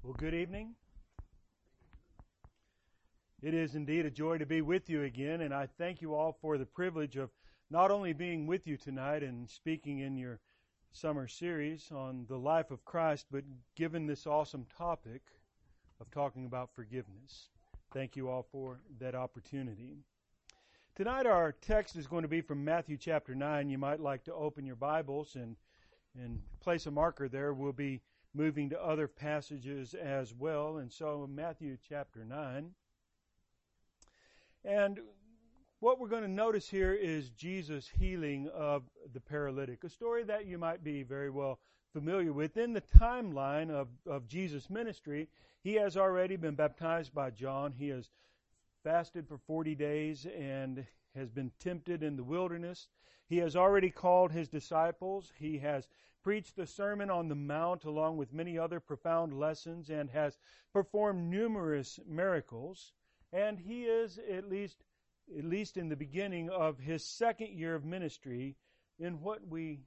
Well, good evening. It is indeed a joy to be with you again, and I thank you all for the privilege of not only being with you tonight and speaking in your summer series on the life of Christ, but given this awesome topic of talking about forgiveness. Thank you all for that opportunity. Tonight our text is going to be from Matthew chapter 9. You might like to open your Bibles and place a marker there. We'll be moving to other passages as well. And so Matthew chapter 9. And what we're going to notice here is Jesus' healing of the paralytic, a story that you might be very well familiar with. In the timeline of Jesus' ministry, he has already been baptized by John. He has fasted for 40 days and has been tempted in the wilderness. He has already called his disciples. He has preached the Sermon on the Mount along with many other profound lessons and has performed numerous miracles. And he is at least in the beginning of his second year of ministry in what we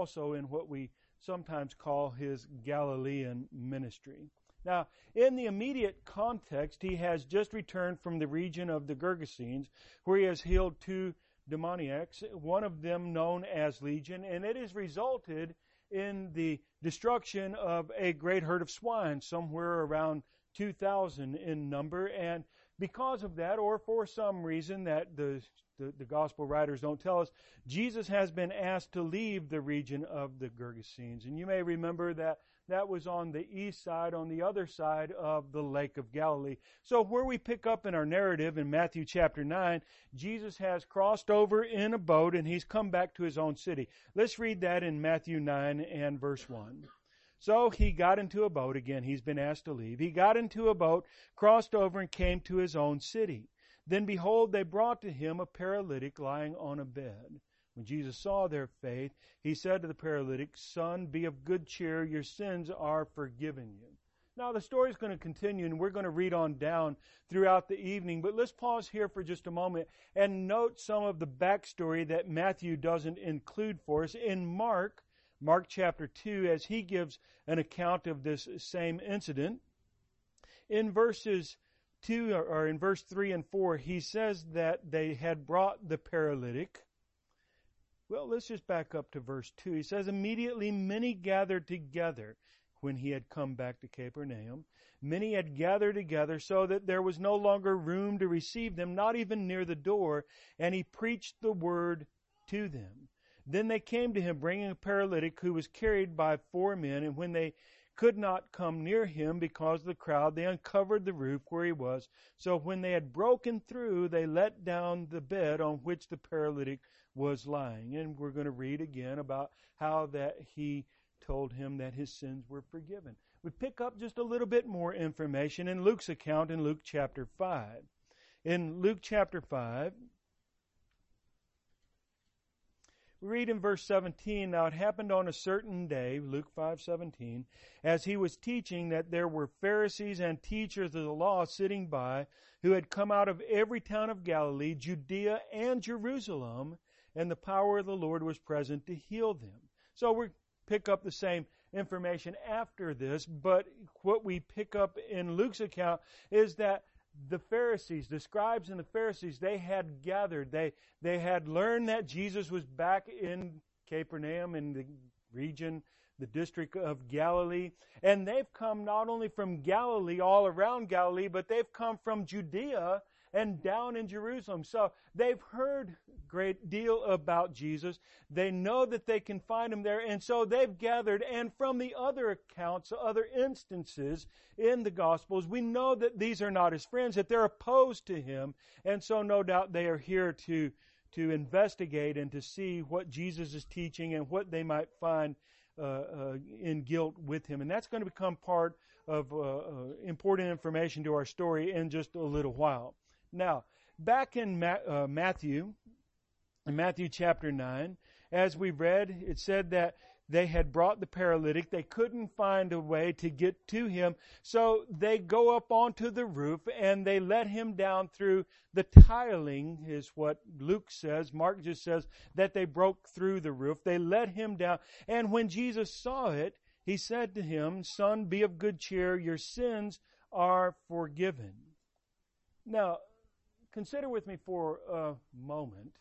sometimes call his Galilean ministry. Now, in the immediate context, he has just returned from the region of the Gergesenes, where he has healed two demoniacs, one of them known as Legion, and it has resulted in the destruction of a great herd of swine, somewhere around 2,000 in number. And because of that, or for some reason that the gospel writers don't tell us, Jesus has been asked to leave the region of the Gergesenes. And you may remember that was on the east side, on the other side of the Lake of Galilee. So where we pick up in our narrative in Matthew chapter 9, Jesus has crossed over in a boat and he's come back to his own city. Let's read that in Matthew 9 and verse 1. So he got into a boat. Again, he's been asked to leave. He got into a boat, crossed over, and came to his own city. Then behold, they brought to him a paralytic lying on a bed. When Jesus saw their faith, he said to the paralytic, "Son, be of good cheer, your sins are forgiven you." Now the story is going to continue, and we're going to read on down throughout the evening, but let's pause here for just a moment and note some of the backstory that Matthew doesn't include for us. In Mark chapter 2, as he gives an account of this same incident, in verses 2 or in verse 3 and 4, he says that they had brought the paralytic. Well, let's just back up to verse 2. He says, "Immediately many gathered together when he had come back to Capernaum. Many had gathered together so that there was no longer room to receive them, not even near the door, and he preached the word to them. Then they came to him, bringing a paralytic who was carried by 4 men, and when they could not come near him because of the crowd, they uncovered the roof where he was. So when they had broken through, they let down the bed on which the paralytic was lying." And we're going to read again about how that he told him that his sins were forgiven. We pick up just a little bit more information in Luke's account in Luke chapter 5. In Luke chapter 5, we read in verse 17, "Now it happened on a certain day," Luke 5:17, "as he was teaching, that there were Pharisees and teachers of the law sitting by, who had come out of every town of Galilee, Judea, and Jerusalem, and the power of the Lord was present to heal them." So we pick up the same information after this, but what we pick up in Luke's account is that the Pharisees, the scribes and the Pharisees, they had gathered. They had learned that Jesus was back in Capernaum, in the region, the district of Galilee. And they've come not only from Galilee, all around Galilee, but they've come from Judea and down in Jerusalem. So they've heard a great deal about Jesus. They know that they can find him there, and so they've gathered. And from the other accounts, other instances in the Gospels, we know that these are not his friends, that they're opposed to him. And so no doubt they are here to investigate and to see what Jesus is teaching and what they might find in guilt with him. And that's going to become part of important information to our story in just a little while. Now, back in Matthew chapter 9, as we read, it said that they had brought the paralytic. They couldn't find a way to get to him, so they go up onto the roof and they let him down through the tiling, is what Luke says. Mark just says that they broke through the roof. They let him down, and when Jesus saw it, he said to him, "Son, be of good cheer. Your sins are forgiven." Now, consider with me for a moment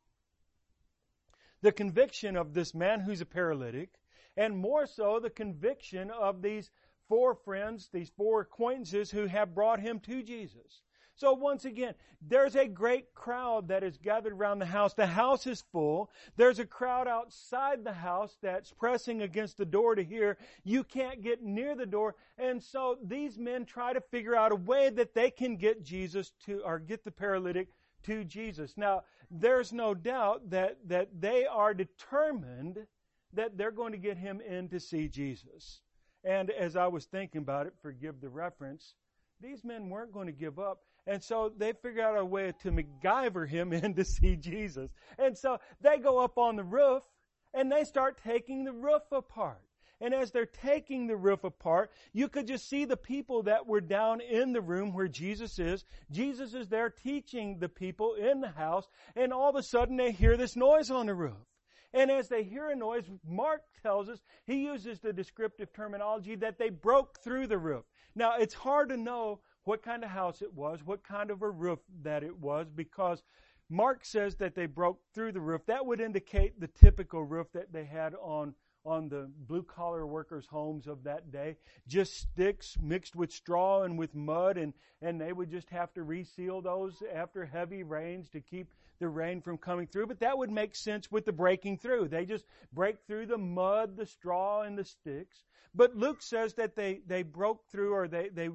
the conviction of this man who's a paralytic, and more so the conviction of these 4 friends, these 4 acquaintances who have brought him to Jesus. So once again, there's a great crowd that is gathered around the house. The house is full. There's a crowd outside the house that's pressing against the door to hear. You can't get near the door. And so these men try to figure out a way that they can get Jesus to, or get the paralytic to Jesus. Now, there's no doubt that they are determined that they're going to get him in to see Jesus. And as I was thinking about it, forgive the reference, these men weren't going to give up. And so they figure out a way to MacGyver him in to see Jesus. And so they go up on the roof and they start taking the roof apart. And as they're taking the roof apart, you could just see the people that were down in the room where Jesus is. Jesus is there teaching the people in the house, and all of a sudden they hear this noise on the roof. And as they hear a noise, Mark tells us, he uses the descriptive terminology that they broke through the roof. Now, it's hard to know what kind of house it was, what kind of a roof that it was, because Mark says that they broke through the roof. That would indicate the typical roof that they had on the blue-collar workers' homes of that day. Just sticks mixed with straw and with mud, and they would just have to reseal those after heavy rains to keep the rain from coming through. But that would make sense with the breaking through. They just break through the mud, the straw, and the sticks. But Luke says that they broke through, or they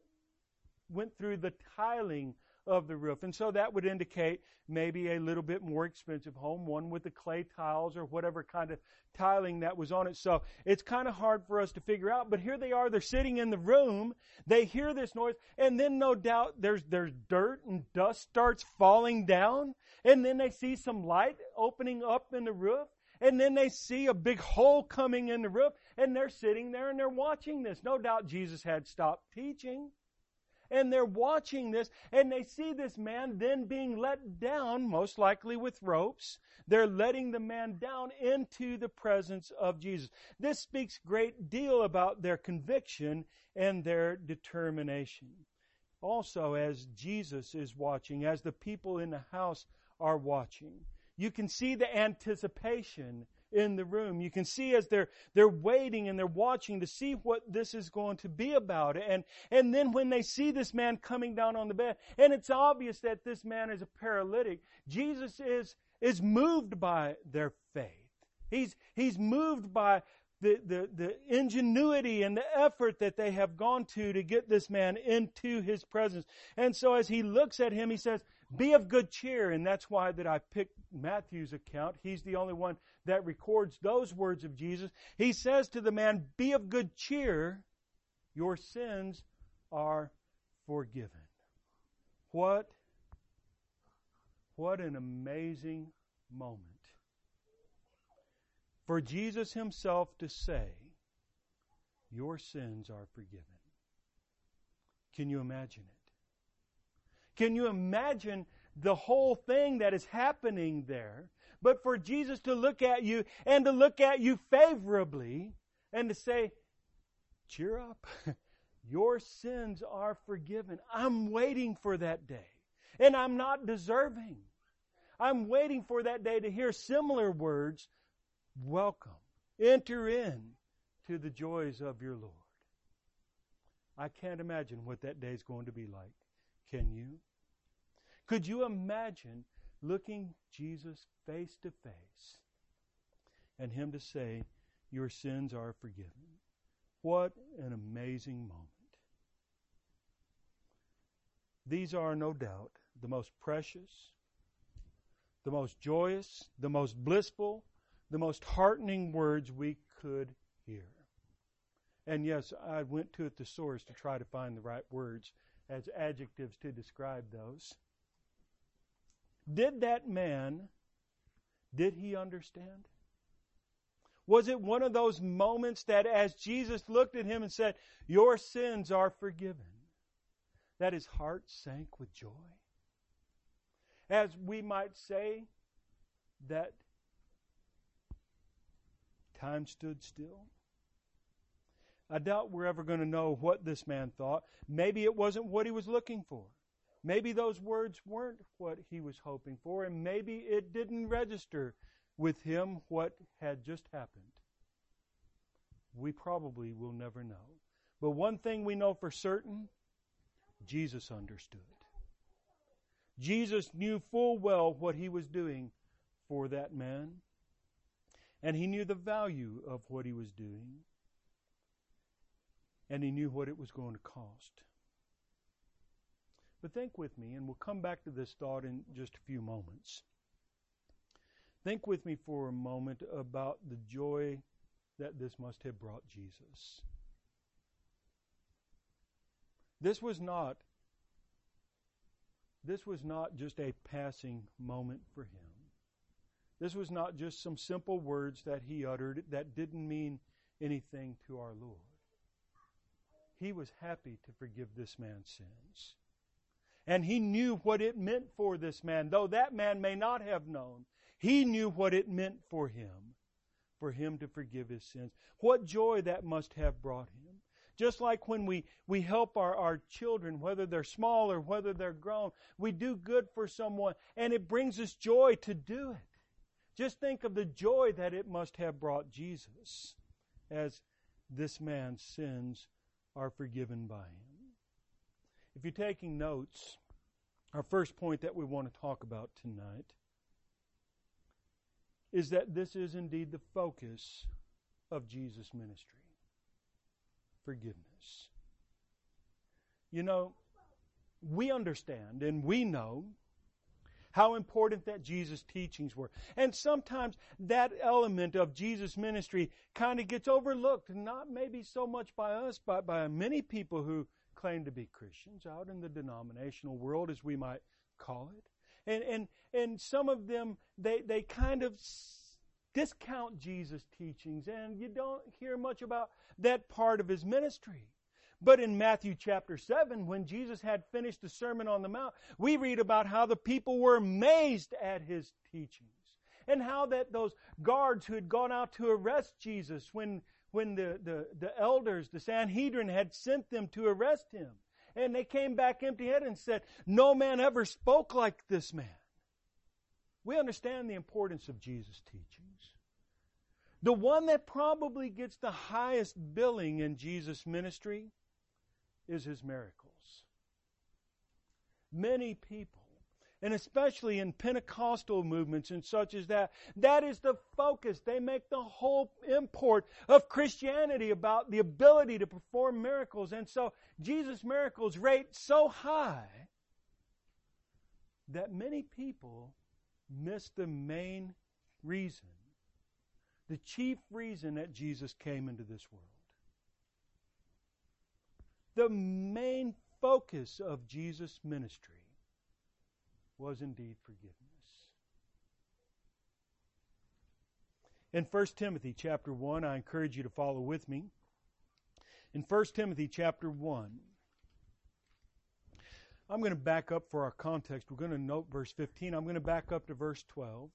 went through the tiling of the roof. And so that would indicate maybe a little bit more expensive home, one with the clay tiles or whatever kind of tiling that was on it. So it's kind of hard for us to figure out. But here they are, they're sitting in the room, they hear this noise, and then no doubt there's dirt and dust starts falling down, and then they see some light opening up in the roof, and then they see a big hole coming in the roof, and they're sitting there and they're watching this. No doubt Jesus had stopped teaching. And they're watching this, and they see this man then being let down, most likely with ropes. They're letting the man down into the presence of Jesus. This speaks a great deal about their conviction and their determination. Also, as Jesus is watching, as the people in the house are watching, you can see the anticipation in the room. You can see as they're waiting and they're watching to see what this is going to be about. And then when they see this man coming down on the bed, and it's obvious that this man is a paralytic, Jesus is moved by their faith. He's moved by the ingenuity and the effort that they have gone to get this man into his presence. And so as he looks at him, he says, "Be of good cheer." And that's why that I picked Matthew's account. He's the only one that records those words of Jesus. He says to the man, "Be of good cheer. Your sins are forgiven." What an amazing moment. For Jesus himself to say, "Your sins are forgiven." Can you imagine it? Can you imagine the whole thing that is happening there? But for Jesus to look at you and to look at you favorably and to say, "Cheer up. Your sins are forgiven." I'm waiting for that day. And I'm not deserving. I'm waiting for that day to hear similar words. Welcome. Enter in to the joys of your Lord. I can't imagine what that day is going to be like. Can you? Could you imagine looking Jesus face to face and him to say, "Your sins are forgiven"? What an amazing moment. These are no doubt the most precious, the most joyous, the most blissful, the most heartening words we could hear. And yes, I went to a thesaurus to try to find the right words as adjectives to describe those. Did that man, did he understand? Was it one of those moments that as Jesus looked at him and said, "Your sins are forgiven," that his heart sank with joy? As we might say that time stood still. I doubt we're ever going to know what this man thought. Maybe it wasn't what he was looking for. Maybe those words weren't what he was hoping for, and maybe it didn't register with him what had just happened. We probably will never know. But one thing we know for certain, Jesus understood. Jesus knew full well what he was doing for that man, and he knew the value of what he was doing, and he knew what it was going to cost. But think with me, and we'll come back to this thought in just a few moments. Think with me for a moment about the joy that this must have brought Jesus. This was not just a passing moment for him. This was not just some simple words that he uttered that didn't mean anything to our Lord. He was happy to forgive this man's sins. And he knew what it meant for this man. Though that man may not have known, he knew what it meant for him to forgive his sins. What joy that must have brought him. Just like when we help our children, whether they're small or whether they're grown, we do good for someone, and it brings us joy to do it. Just think of the joy that it must have brought Jesus as this man's sins are forgiven by him. If you're taking notes, our first point that we want to talk about tonight is that this is indeed the focus of Jesus' ministry. Forgiveness. You know, we understand and we know how important that Jesus' teachings were. And sometimes that element of Jesus' ministry kind of gets overlooked, not maybe so much by us, but by many people who claim to be Christians out in the denominational world, as we might call it. And some of them, they kind of discount Jesus' teachings, and you don't hear much about that part of his ministry. But in Matthew chapter 7, when Jesus had finished the Sermon on the Mount, we read about how the people were amazed at his teachings, and how that those guards who had gone out to arrest Jesus when the elders, the Sanhedrin, had sent them to arrest him, and they came back empty-headed and said, "No man ever spoke like this man." We understand the importance of Jesus' teachings. The one that probably gets the highest billing in Jesus' ministry is his miracles. Many people, and especially in Pentecostal movements and such as that, that is the focus. They make the whole import of Christianity about the ability to perform miracles. And so Jesus' miracles rate so high that many people miss the main reason, the chief reason that Jesus came into this world. The main focus of Jesus' ministry was indeed forgiveness. In 1 Timothy chapter 1, I encourage you to follow with me. In 1 Timothy chapter 1, I'm going to back up for our context. We're going to note verse 15. I'm going to back up to verse 12.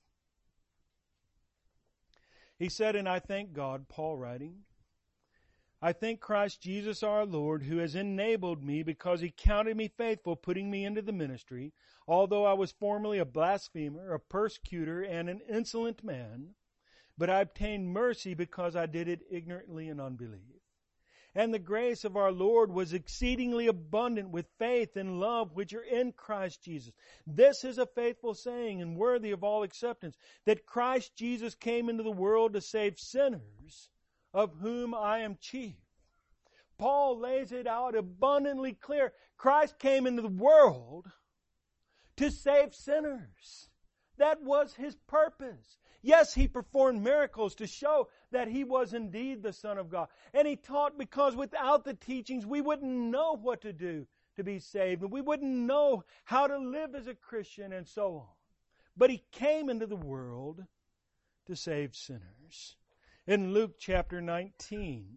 He said, "And I thank God," Paul writing, "I thank Christ Jesus our Lord, who has enabled me because he counted me faithful, putting me into the ministry, although I was formerly a blasphemer, a persecutor, and an insolent man. But I obtained mercy because I did it ignorantly in unbelief. And the grace of our Lord was exceedingly abundant with faith and love which are in Christ Jesus. This is a faithful saying and worthy of all acceptance, that Christ Jesus came into the world to save sinners, of whom I am chief." Paul lays it out abundantly clear. Christ came into the world to save sinners. That was his purpose. Yes, he performed miracles to show that he was indeed the Son of God. And he taught because without the teachings, we wouldn't know what to do to be saved. And we wouldn't know how to live as a Christian and so on. But he came into the world to save sinners. In Luke chapter 19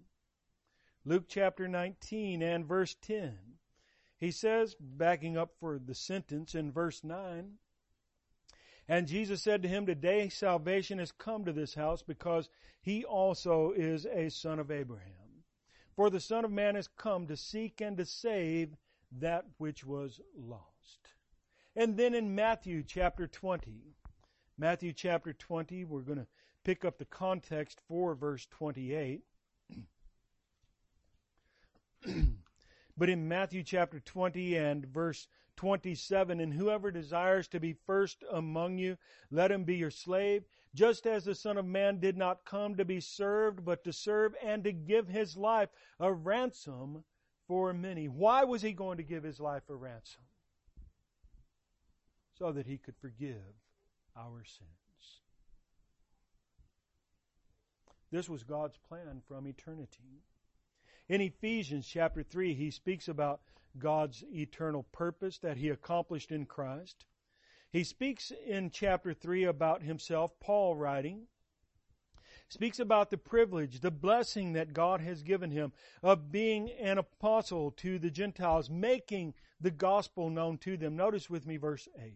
and verse 10, he says, backing up for the sentence in verse 9, "And Jesus said to him, Today salvation has come to this house, because he also is a son of Abraham. For the Son of Man has come to seek and to save that which was lost. And then in Matthew chapter 20, we're going to pick up the context for verse 28. But in Matthew chapter 20 and verse 27, and whoever desires to be first among you, let him be your slave, just as the Son of Man did not come to be served, but to serve and to give his life a ransom for many. Why was he going to give his life a ransom? So that he could forgive our sins. This was God's plan from eternity. In Ephesians chapter 3, he speaks about God's eternal purpose that he accomplished in Christ. He speaks in chapter 3 about himself, Paul writing, speaks about the privilege, the blessing that God has given him of being an apostle to the Gentiles, making the gospel known to them. Notice with me verse 8.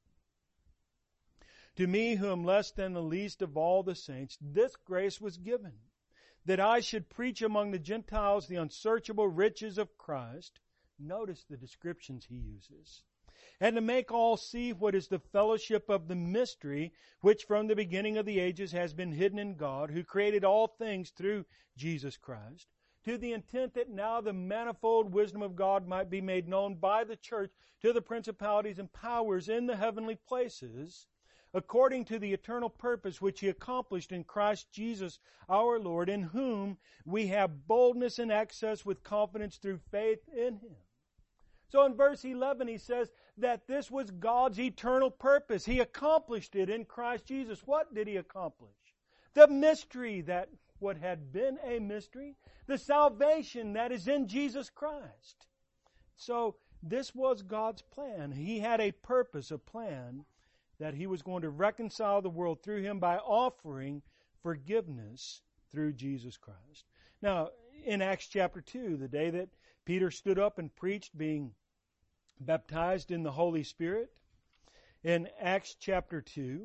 To me, who am less than the least of all the saints, this grace was given, that I should preach among the Gentiles the unsearchable riches of Christ. Notice the descriptions he uses. And to make all see what is the fellowship of the mystery, which from the beginning of the ages has been hidden in God, who created all things through Jesus Christ, to the intent that now the manifold wisdom of God might be made known by the church to the principalities and powers in the heavenly places, according to the eternal purpose which he accomplished in Christ Jesus our Lord, in whom we have boldness and access with confidence through faith in him. So in verse 11 he says that this was God's eternal purpose. He accomplished it in Christ Jesus. What did he accomplish? The mystery that what had been a mystery, the salvation that is in Jesus Christ. So this was God's plan. He had a purpose, a plan, that he was going to reconcile the world through him by offering forgiveness through Jesus Christ. Now, in Acts chapter 2, the day that Peter stood up and preached, being baptized in the Holy Spirit, in Acts chapter 2,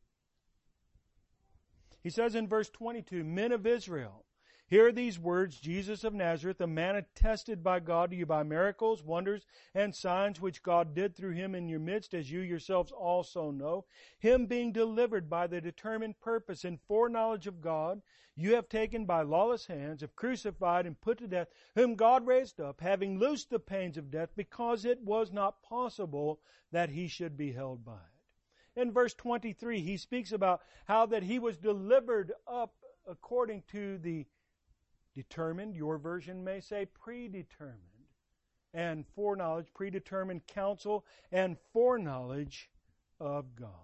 he says in verse 22, Men of Israel, hear these words, Jesus of Nazareth, a man attested by God to you by miracles, wonders, and signs which God did through him in your midst, as you yourselves also know. Him being delivered by the determined purpose and foreknowledge of God, you have taken by lawless hands, have crucified and put to death, whom God raised up, having loosed the pains of death, because it was not possible that he should be held by it. In verse 23, he speaks about how that he was delivered up according to the determined, your version may say predetermined, and foreknowledge, predetermined counsel, and foreknowledge of God.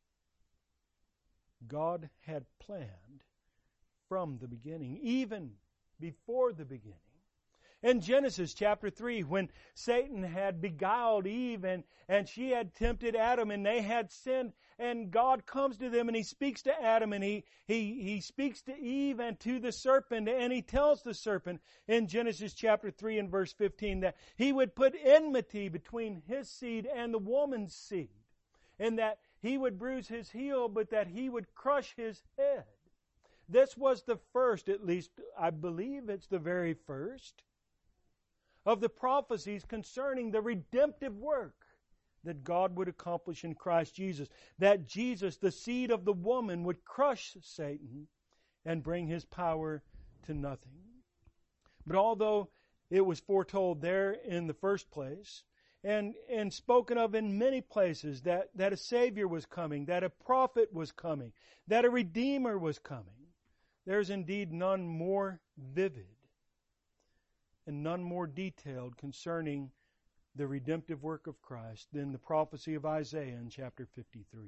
God had planned from the beginning, even before the beginning. In Genesis chapter 3, when Satan had beguiled Eve and she had tempted Adam and they had sinned, and God comes to them and he speaks to Adam and he speaks to Eve and to the serpent, and he tells the serpent in Genesis chapter 3 and verse 15 that he would put enmity between his seed and the woman's seed, and that he would bruise his heel but that he would crush his head. This was the first, at least I believe it's the very first, of the prophecies concerning the redemptive work that God would accomplish in Christ Jesus. That Jesus, the seed of the woman, would crush Satan and bring his power to nothing. But although it was foretold there in the first place, and spoken of in many places, that a Savior was coming, that a prophet was coming, that a Redeemer was coming, there's indeed none more vivid and none more detailed concerning the redemptive work of Christ than the prophecy of Isaiah in chapter 53.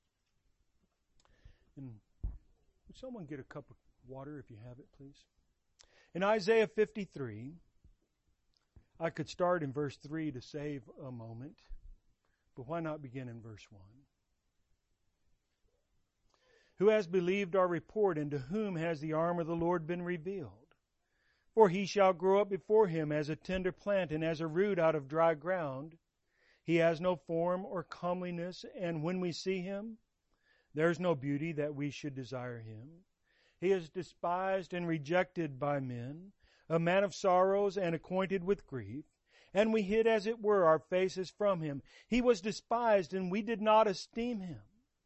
And would someone get a cup of water if you have it, please? In Isaiah 53, I could start in verse 3 to save a moment, but why not begin in verse 1? Who has believed our report, and to whom has the arm of the Lord been revealed? For he shall grow up before him as a tender plant and as a root out of dry ground. He has no form or comeliness, and when we see him, there is no beauty that we should desire him. He is despised and rejected by men, a man of sorrows and acquainted with grief, and we hid, as it were, our faces from him. He was despised, and we did not esteem him.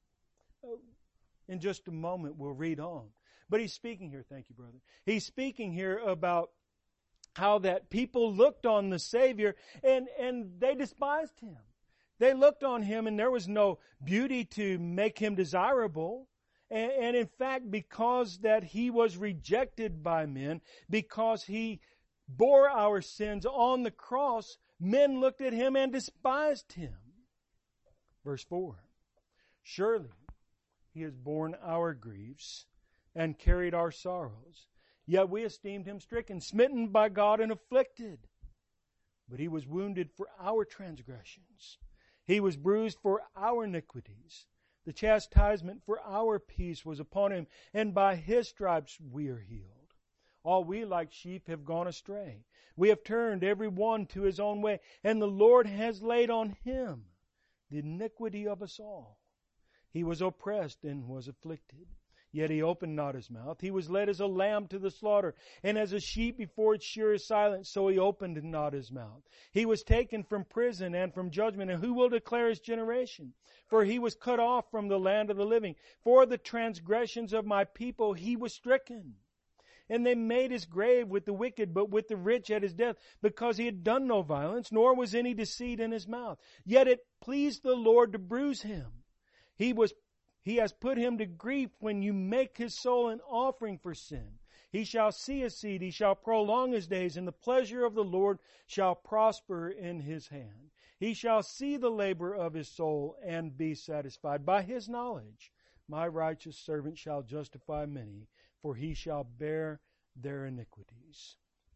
In just a moment, we'll read on. But he's speaking here, thank you, brother. He's speaking here about how that people looked on the Savior and they despised him. They looked on him and there was no beauty to make him desirable. And in fact, because that he was rejected by men, because he bore our sins on the cross, men looked at him and despised him. Verse 4. Surely he has borne our griefs and carried our sorrows. Yet we esteemed him stricken, smitten by God, and afflicted. But he was wounded for our transgressions. He was bruised for our iniquities. The chastisement for our peace was upon him, and by his stripes we are healed. All we like sheep have gone astray. We have turned every one to his own way, and the Lord has laid on him the iniquity of us all. He was oppressed and was afflicted, yet he opened not his mouth. He was led as a lamb to the slaughter, and as a sheep before its shearer is silent, so he opened not his mouth. He was taken from prison and from judgment, and who will declare his generation? For he was cut off from the land of the living. For the transgressions of my people he was stricken. And they made his grave with the wicked, but with the rich at his death, because he had done no violence, nor was any deceit in his mouth. Yet it pleased the Lord to bruise him. He has put him to grief when you make his soul an offering for sin. He shall see his seed, he shall prolong his days, and the pleasure of the Lord shall prosper in his hand. He shall see the labor of his soul and be satisfied. By his knowledge, my righteous servant shall justify many, for he shall bear their iniquities.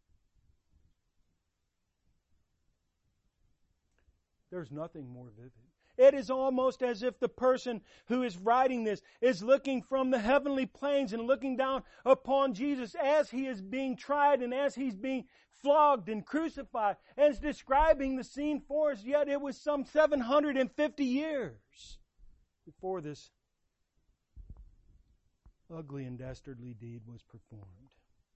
There's nothing more vivid. It is almost as if the person who is writing this is looking from the heavenly plains and looking down upon Jesus as he is being tried and as he's being flogged and crucified, and is describing the scene for us. Yet it was some 750 years before this ugly and dastardly deed was performed.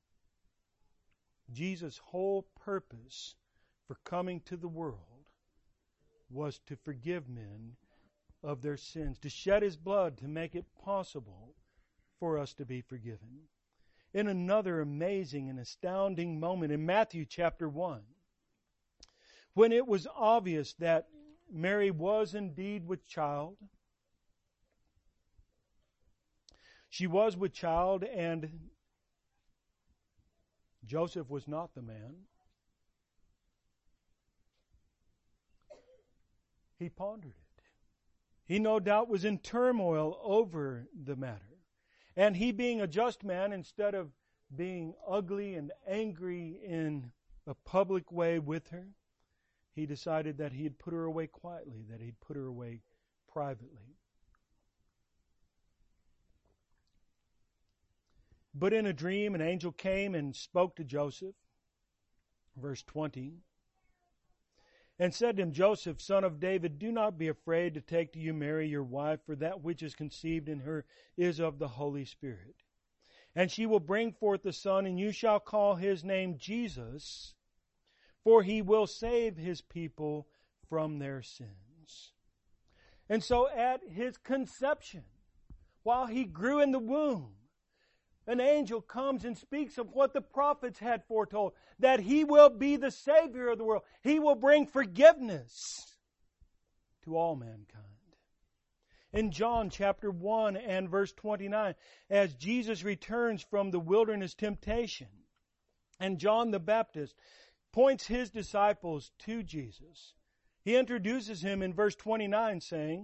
Jesus' whole purpose for coming to the world was to forgive men of their sins, to shed his blood to make it possible for us to be forgiven. In another amazing and astounding moment in Matthew chapter 1, when it was obvious that Mary was indeed with child, she was with child, and Joseph was not the man. He pondered it. He no doubt was in turmoil over the matter. And he, being a just man, instead of being ugly and angry in a public way with her, he decided that he'd put her away quietly, that he'd put her away privately. But in a dream, an angel came and spoke to Joseph, verse 20, and said to him, Joseph, son of David, do not be afraid to take to you Mary, your wife, for that which is conceived in her is of the Holy Spirit. And she will bring forth a son, and you shall call his name Jesus, for he will save his people from their sins. And so at his conception, while he grew in the womb, an angel comes and speaks of what the prophets had foretold, that he will be the Savior of the world. He will bring forgiveness to all mankind. In John chapter 1 and verse 29, as Jesus returns from the wilderness temptation, and John the Baptist points his disciples to Jesus, he introduces him in verse 29 saying,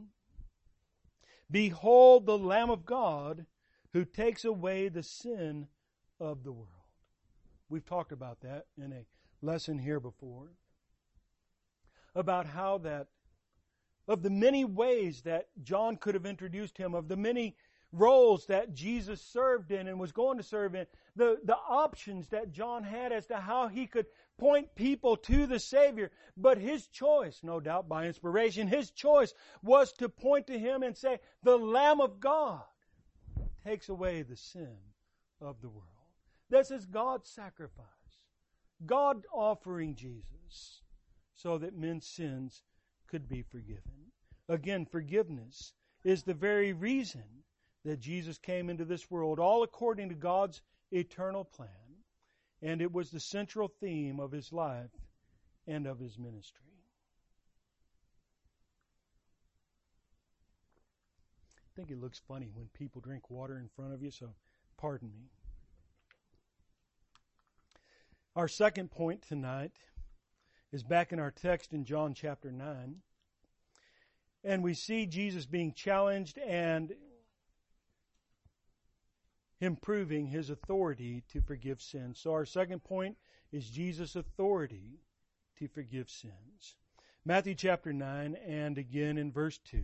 Behold the Lamb of God who takes away the sin of the world. We've talked about that in a lesson here before, about how that, of the many ways that John could have introduced him, of the many roles that Jesus served in and was going to serve in, the options that John had as to how he could point people to the Savior. But his choice, no doubt by inspiration, his choice was to point to him and say, the Lamb of God takes away the sin of the world. This is God's sacrifice. God offering Jesus so that men's sins could be forgiven. Again, forgiveness is the very reason that Jesus came into this world, all according to God's eternal plan. And it was the central theme of His life and of His ministry. I think it looks funny when people drink water in front of you, so pardon me. Our second point tonight is back in our text in John chapter 9. And we see Jesus being challenged and Him proving His authority to forgive sins. So our second point is Jesus' authority to forgive sins. Matthew chapter 9 and again in verse 2.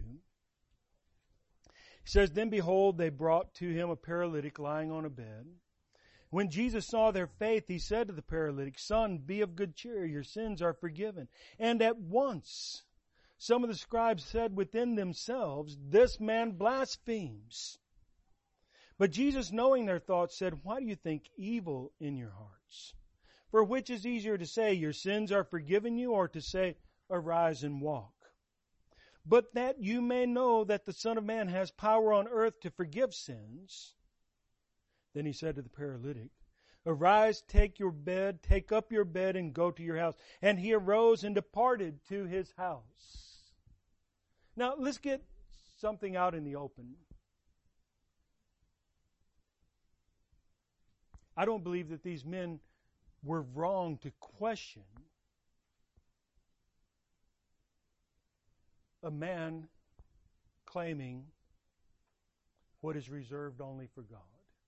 He says, "Then behold, they brought to Him a paralytic lying on a bed. When Jesus saw their faith, He said to the paralytic, 'Son, be of good cheer, your sins are forgiven.' And at once some of the scribes said within themselves, 'This man blasphemes.' But Jesus, knowing their thoughts, said, 'Why do you think evil in your hearts? For which is easier to say, your sins are forgiven you, or to say, arise and walk? But that you may know that the Son of Man has power on earth to forgive sins.' Then He said to the paralytic, 'Arise, take up your bed and go to your house.' And he arose and departed to his house." Now, let's get something out in the open. I don't believe that these men were wrong to question a man claiming what is reserved only for God.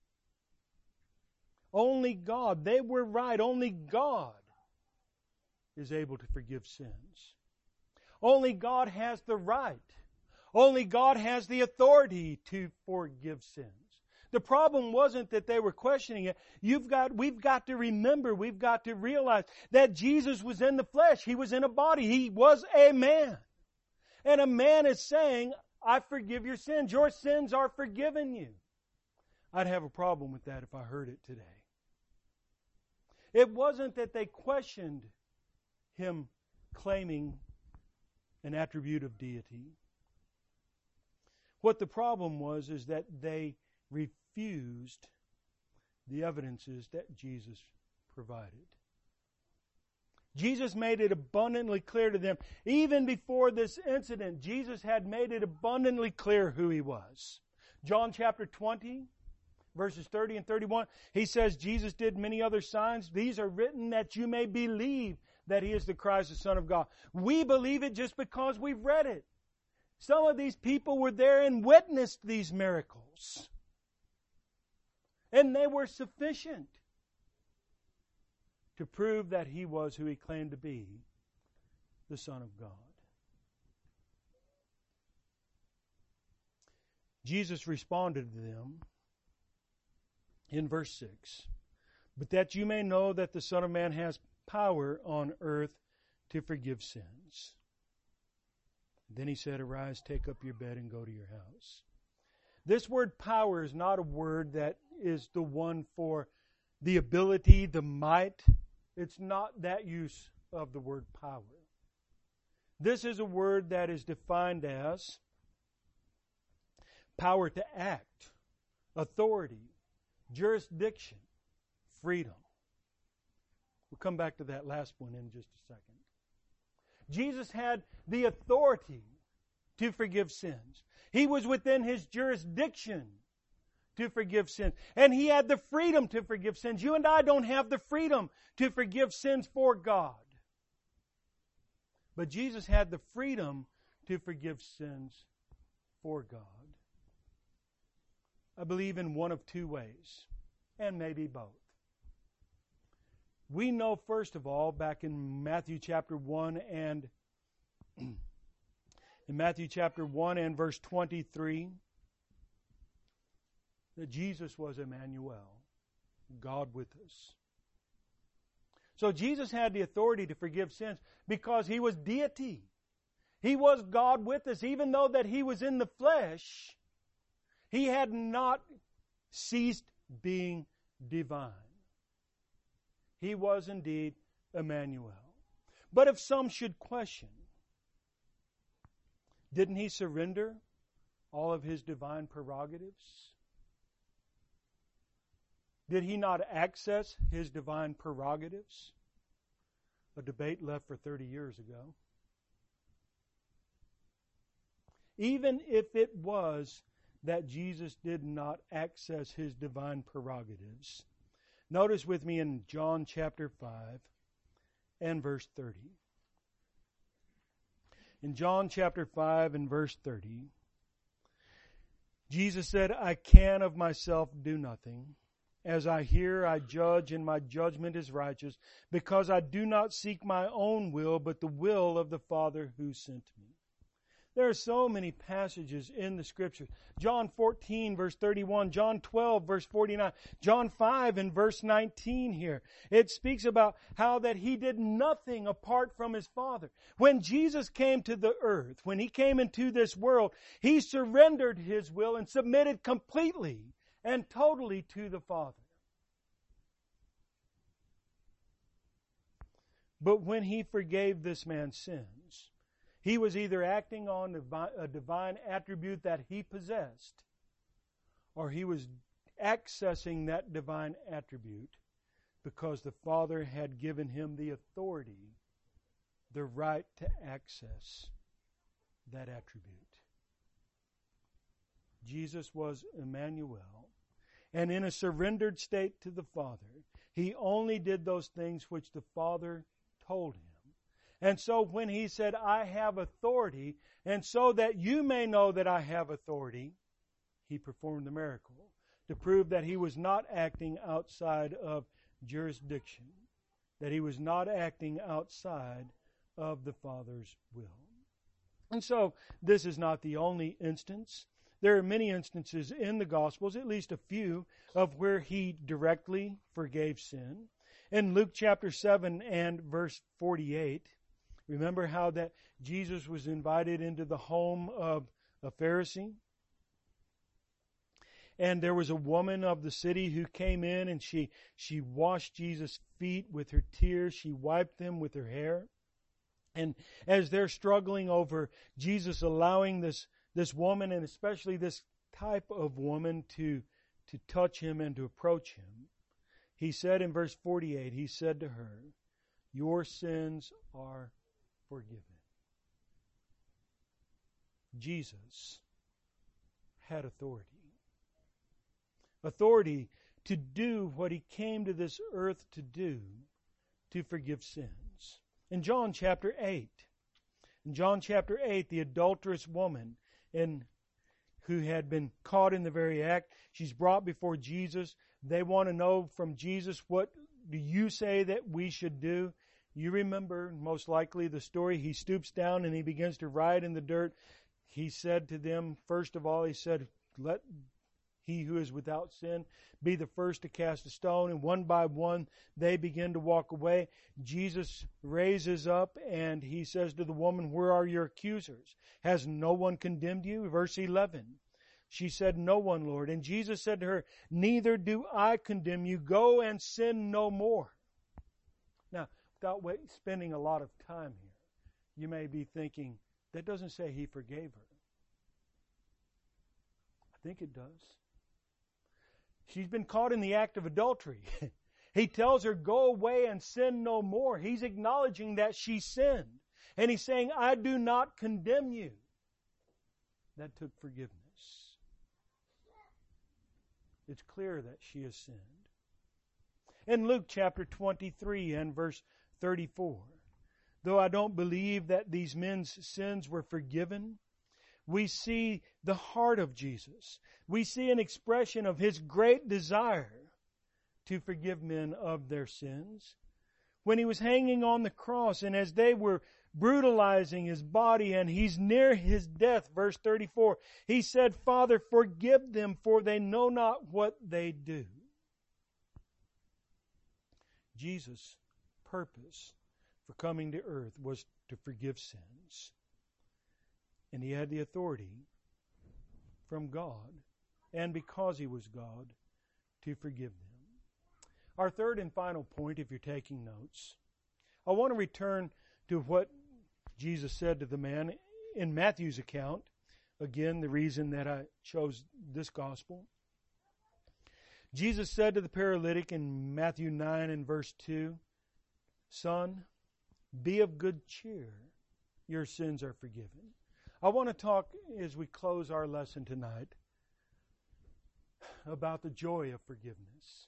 Only God. They were right. Only God is able to forgive sins. Only God has the right. Only God has the authority to forgive sins. The problem wasn't that they were questioning it. We've got to remember, we've got to realize that Jesus was in the flesh. He was in a body. He was a man. And a man is saying, "I forgive your sins. Your sins are forgiven you." I'd have a problem with that if I heard it today. It wasn't that they questioned Him claiming an attribute of deity. What the problem was is that they refused the evidences that Jesus provided. Jesus made it abundantly clear to them. Even before this incident, Jesus had made it abundantly clear who He was. John chapter 20, verses 30 and 31, He says, "Jesus did many other signs. These are written that you may believe that He is the Christ, the Son of God." We believe it just because we've read it. Some of these people were there and witnessed these miracles. And they were sufficient to prove that He was who He claimed to be, the Son of God. Jesus responded to them in verse 6, "But that you may know that the Son of Man has power on earth to forgive sins." Then He said, "Arise, take up your bed and go to your house." This word power is not a word that is the one for the ability, the might. It's not that use of the word power. This is a word that is defined as power to act, authority, jurisdiction, freedom. We'll come back to that last one in just a second. Jesus had the authority to forgive sins. He was within His jurisdiction to forgive sins. And He had the freedom to forgive sins. You and I don't have the freedom to forgive sins for God. But Jesus had the freedom to forgive sins for God. I believe in one of two ways, and maybe both. We know, first of all, back in Matthew chapter 1 and verse 23, that Jesus was Emmanuel, God with us. So Jesus had the authority to forgive sins because He was deity. He was God with us. Even though that He was in the flesh, He had not ceased being divine. He was indeed Emmanuel. But if some should question, didn't He surrender all of His divine prerogatives? Did He not access His divine prerogatives? A debate left for 30 years ago. Even if it was that Jesus did not access His divine prerogatives, notice with me in John chapter 5 and verse 30. In John chapter 5 and verse 30, Jesus said, I can of myself do nothing. As I hear, I judge, and my judgment is righteous, because I do not seek my own will, but the will of the Father who sent me. There are so many passages in the Scriptures. John 14, verse 31, John 12, verse 49, John 5 and verse 19 here. It speaks about how that He did nothing apart from His Father. When Jesus came to the earth, when He came into this world, He surrendered His will and submitted completely and totally to the Father. But when He forgave this man's sins, He was either acting on a divine attribute that He possessed, or He was accessing that divine attribute because the Father had given Him the authority, the right to access that attribute. Jesus was Emmanuel, and in a surrendered state to the Father, He only did those things which the Father told Him. And so when He said, I have authority, and so that you may know that I have authority, He performed the miracle to prove that He was not acting outside of jurisdiction, that He was not acting outside of the Father's will. And so this is not the only instance. There are many instances in the Gospels, at least a few, of where He directly forgave sin. In Luke chapter 7 and verse 48, remember how that Jesus was invited into the home of a Pharisee? And there was a woman of the city who came in, and she washed Jesus' feet with her tears. She wiped them with her hair. And as they're struggling over Jesus allowing this woman, and especially this type of woman, to touch Him and to approach Him, He said in verse 48, He said to her, your sins are forgiven. Jesus had authority. Authority to do what He came to this earth to do, to forgive sins. In John chapter 8, the adulterous woman who had been caught in the very act, she's brought before Jesus. They want to know from Jesus, what do you say that we should do? You remember most likely the story. He stoops down and He begins to write in the dirt. He said to them, first of all, He said, let he who is without sin be the first to cast a stone. And one by one, they begin to walk away. Jesus raises up and He says to the woman, where are your accusers? Has no one condemned you? Verse 11. She said, no one, Lord. And Jesus said to her, neither do I condemn you. Go and sin no more. Now, without spending a lot of time here, you may be thinking, that doesn't say He forgave her. I think it does. She's been caught in the act of adultery. He tells her, go away and sin no more. He's acknowledging that she sinned. And He's saying, I do not condemn you. That took forgiveness. It's clear that she has sinned. In Luke chapter 23 and verse 34, though I don't believe that these men's sins were forgiven, we see the heart of Jesus. We see an expression of His great desire to forgive men of their sins. When He was hanging on the cross, and as they were brutalizing His body and He's near His death, verse 34, He said, Father, forgive them, for they know not what they do. Jesus' purpose for coming to earth was to forgive sins. And He had the authority from God, and because He was God, to forgive them. Our third and final point, if you're taking notes, I want to return to what Jesus said to the man in Matthew's account. Again, the reason that I chose this gospel. Jesus said to the paralytic in Matthew 9 and verse 2, "Son, be of good cheer. Your sins are forgiven." I want to talk, as we close our lesson tonight, about the joy of forgiveness.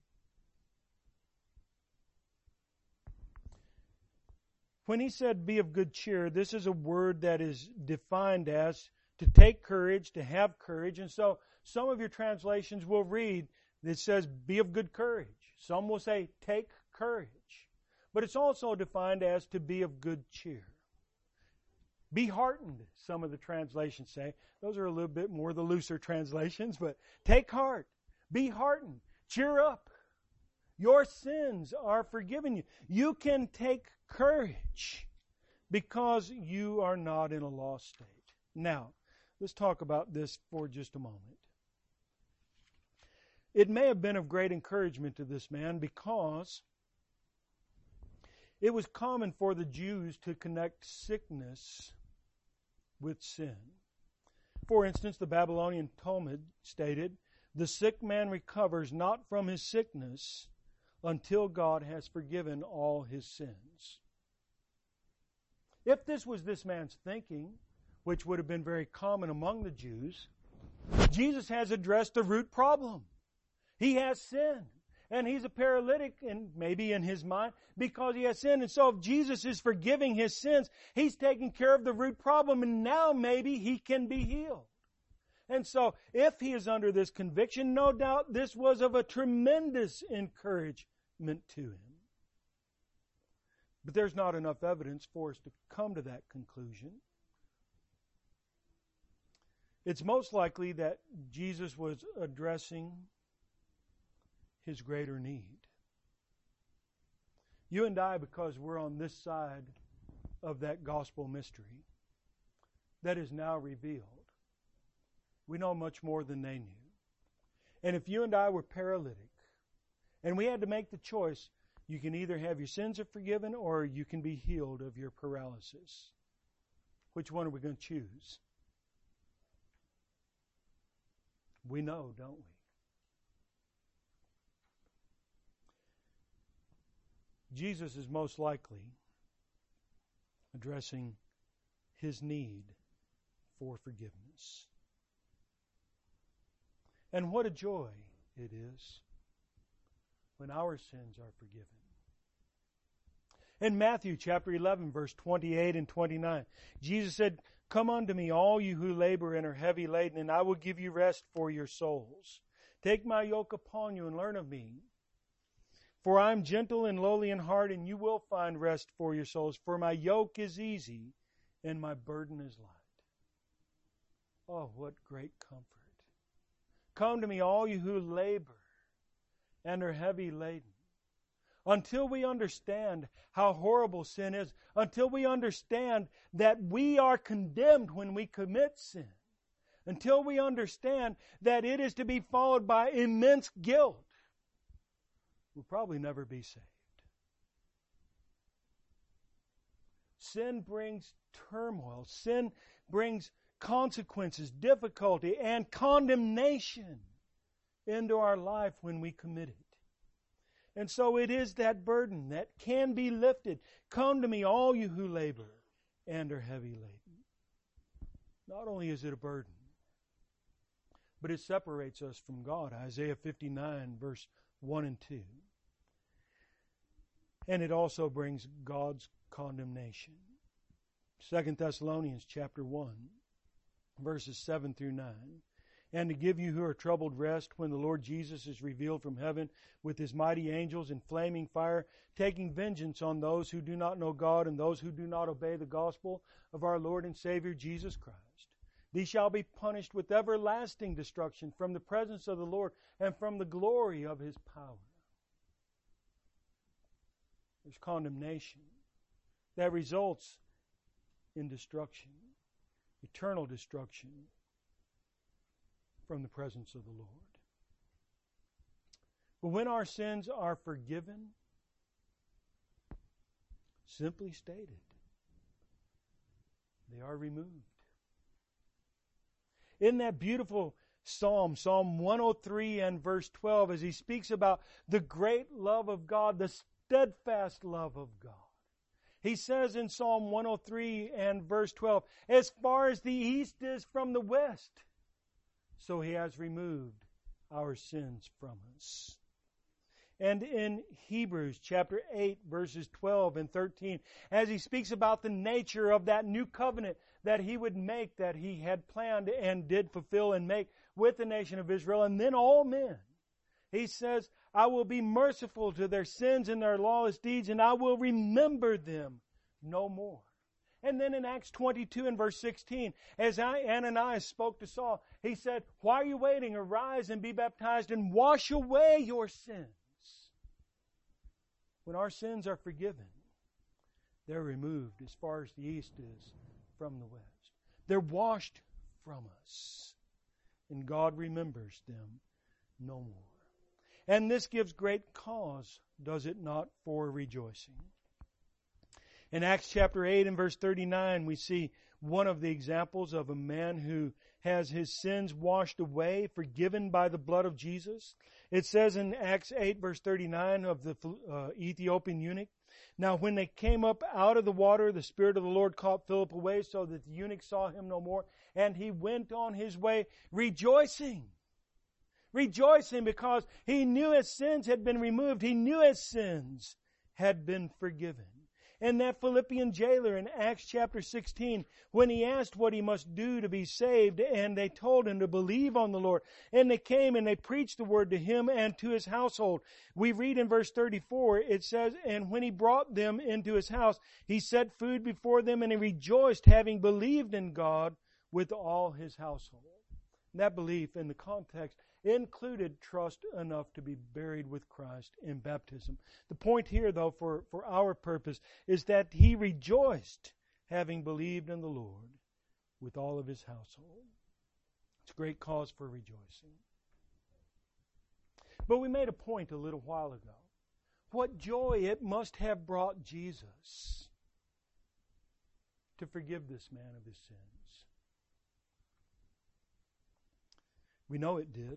When he said, "be of good cheer," this is a word that is defined as to take courage, to have courage. And so some of your translations will read, it says, "be of good courage." Some will say, "take courage." But it's also defined as to be of good cheer. Be heartened, some of the translations say. Those are a little bit more the looser translations, but take heart. Be heartened. Cheer up. Your sins are forgiven you. You can take courage because you are not in a lost state. Now, let's talk about this for just a moment. It may have been of great encouragement to this man because it was common for the Jews to connect sickness with sin. For instance, the Babylonian Talmud stated, "The sick man recovers not from his sickness until God has forgiven all his sins." If this was this man's thinking, which would have been very common among the Jews, Jesus has addressed the root problem. He has sin. And he's a paralytic, and maybe in his mind, because he has sinned. And so if Jesus is forgiving his sins, he's taking care of the root problem, and now maybe he can be healed. And so if he is under this conviction, no doubt this was of a tremendous encouragement to him. But there's not enough evidence for us to come to that conclusion. It's most likely that Jesus was addressing his greater need. You and I, because we're on this side of that gospel mystery that is now revealed, we know much more than they knew. And if you and I were paralytic, and we had to make the choice, you can either have your sins forgiven or you can be healed of your paralysis. Which one are we going to choose? We know, don't we? Jesus is most likely addressing his need for forgiveness. And what a joy it is when our sins are forgiven. In Matthew chapter 11, verse 28 and 29, Jesus said, "Come unto me, all you who labor and are heavy laden, and I will give you rest for your souls. Take my yoke upon you and learn of me. For I am gentle and lowly in heart, and you will find rest for your souls. For my yoke is easy, and my burden is light." Oh, what great comfort. Come to me, all you who labor and are heavy laden. Until we understand how horrible sin is, until we understand that we are condemned when we commit sin, until we understand that it is to be followed by immense guilt, we'll probably never be saved. Sin brings turmoil. Sin brings consequences, difficulty, and condemnation into our life when we commit it. And so it is that burden that can be lifted. Come to me, all you who labor and are heavy laden. Not only is it a burden, but it separates us from God. Isaiah 59, verse 1 and 2. And it also brings God's condemnation. 2 Thessalonians chapter 1, verses 7 through 9. And to give you who are troubled rest when the Lord Jesus is revealed from heaven with his mighty angels in flaming fire, taking vengeance on those who do not know God and those who do not obey the gospel of our Lord and Savior Jesus Christ. These shall be punished with everlasting destruction from the presence of the Lord and from the glory of his power. There's condemnation that results in destruction, eternal destruction from the presence of the Lord. But when our sins are forgiven, simply stated, they are removed. In that beautiful Psalm 103 and verse 12, as he speaks about the great love of God, the steadfast love of God. He says in Psalm 103 and verse 12, as far as the east is from the west, so He has removed our sins from us. And in Hebrews chapter 8 verses 12 and 13, as he speaks about the nature of that new covenant that He would make, that He had planned and did fulfill and make with the nation of Israel, and then all men. He says, I will be merciful to their sins and their lawless deeds, and I will remember them no more. And then in Acts 22 and verse 16, as Ananias spoke to Saul, he said, why are you waiting? Arise and be baptized and wash away your sins. When our sins are forgiven, they're removed as far as the east is from the west. They're washed from us. And God remembers them no more. And this gives great cause, does it not, for rejoicing. In Acts chapter 8 and verse 39, we see one of the examples of a man who has his sins washed away, forgiven by the blood of Jesus. It says in Acts 8 verse 39 of the Ethiopian eunuch, now when they came up out of the water, the Spirit of the Lord caught Philip away so that the eunuch saw him no more, and he went on his way rejoicing. Rejoicing because he knew his sins had been removed. He knew his sins had been forgiven. And that Philippian jailer in Acts chapter 16, when he asked what he must do to be saved, and they told him to believe on the Lord, and they came and they preached the word to him and to his household. We read in verse 34, it says, and when he brought them into his house, he set food before them, and he rejoiced, having believed in God with all his household. And that belief in the context included trust enough to be buried with Christ in baptism. The point here, though, for our purpose, is that he rejoiced, having believed in the Lord with all of his household. It's a great cause for rejoicing. But we made a point a little while ago. What joy it must have brought Jesus to forgive this man of his sins. We know it did.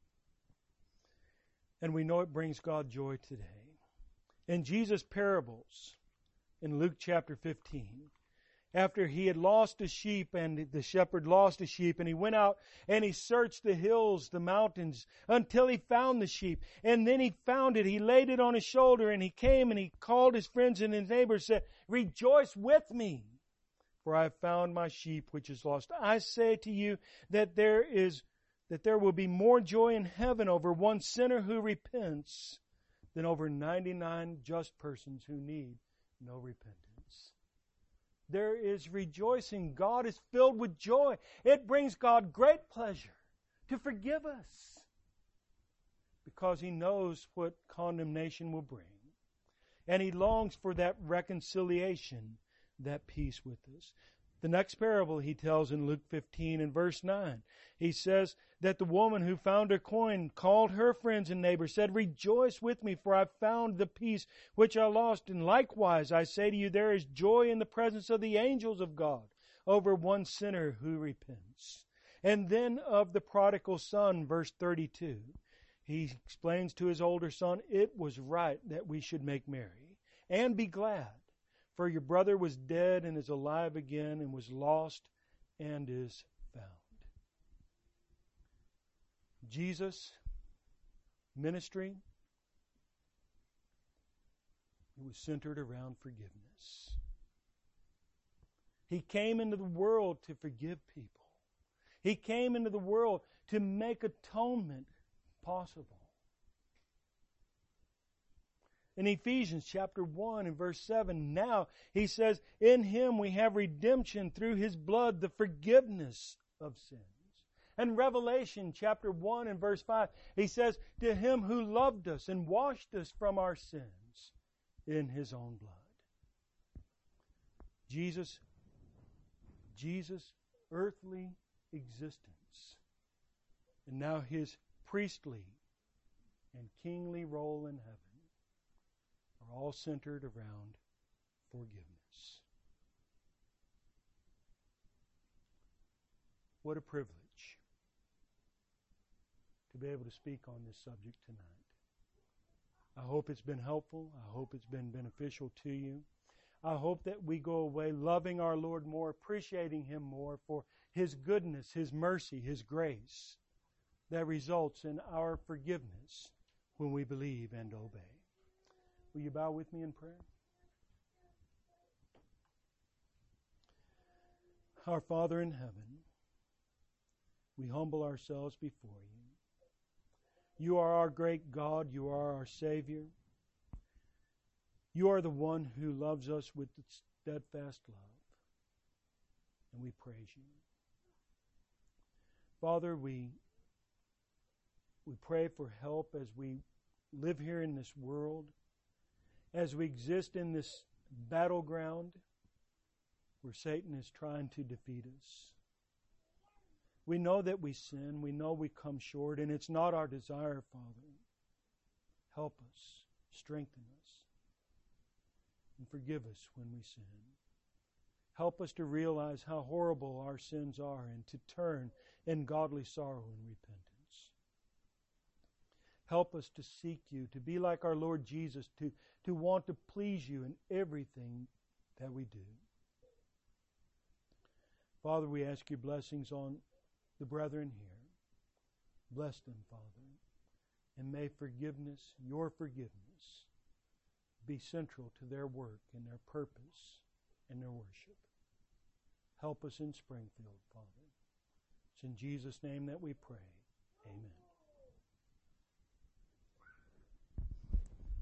And we know it brings God joy today. In Jesus' parables, in Luke chapter 15, after he had lost a sheep, and the shepherd lost a sheep, and he went out and he searched the hills, the mountains, until he found the sheep. And then he found it. He laid it on his shoulder, and he came and he called his friends and his neighbors, said, rejoice with me, for I have found my sheep which is lost. I say to you that there will be more joy in heaven over one sinner who repents than over 99 just persons who need no repentance. There is rejoicing. God is filled with joy. It brings God great pleasure to forgive us because He knows what condemnation will bring. And He longs for that reconciliation, that peace with us. The next parable he tells in Luke 15 and verse 9. He says that the woman who found her coin called her friends and neighbors, said, rejoice with me, for I found the piece which I lost. And likewise, I say to you, there is joy in the presence of the angels of God over one sinner who repents. And then of the prodigal son, verse 32, he explains to his older son, it was right that we should make merry and be glad. For your brother was dead and is alive again, and was lost and is found. Jesus' ministry, it was centered around forgiveness. He came into the world to forgive people. He came into the world to make atonement possible. In Ephesians chapter 1 and verse 7, now he says, in Him we have redemption through His blood, the forgiveness of sins. And Revelation chapter 1 and verse 5, he says, to Him who loved us and washed us from our sins in His own blood. Jesus' earthly existence, and now His priestly and kingly role in heaven are all centered around forgiveness. What a privilege to be able to speak on this subject tonight. I hope it's been helpful. I hope it's been beneficial to you. I hope that we go away loving our Lord more, appreciating Him more for His goodness, His mercy, His grace that results in our forgiveness when we believe and obey. Will you bow with me in prayer? Our Father in heaven, we humble ourselves before you. You are our great God. You are our Savior. You are the one who loves us with steadfast love. And we praise you. Father, we pray for help as we live here in this world, as we exist in this battleground where Satan is trying to defeat us. We know that we sin. We know we come short, and it's not our desire, Father. Help us, strengthen us, and forgive us when we sin. Help us to realize how horrible our sins are and to turn in godly sorrow and repentance. Help us to seek you, to be like our Lord Jesus, to want to please you in everything that we do. Father, we ask your blessings on the brethren here. Bless them, Father, and may forgiveness, your forgiveness, be central to their work and their purpose and their worship. Help us in Springfield, Father. It's in Jesus' name that we pray. Amen.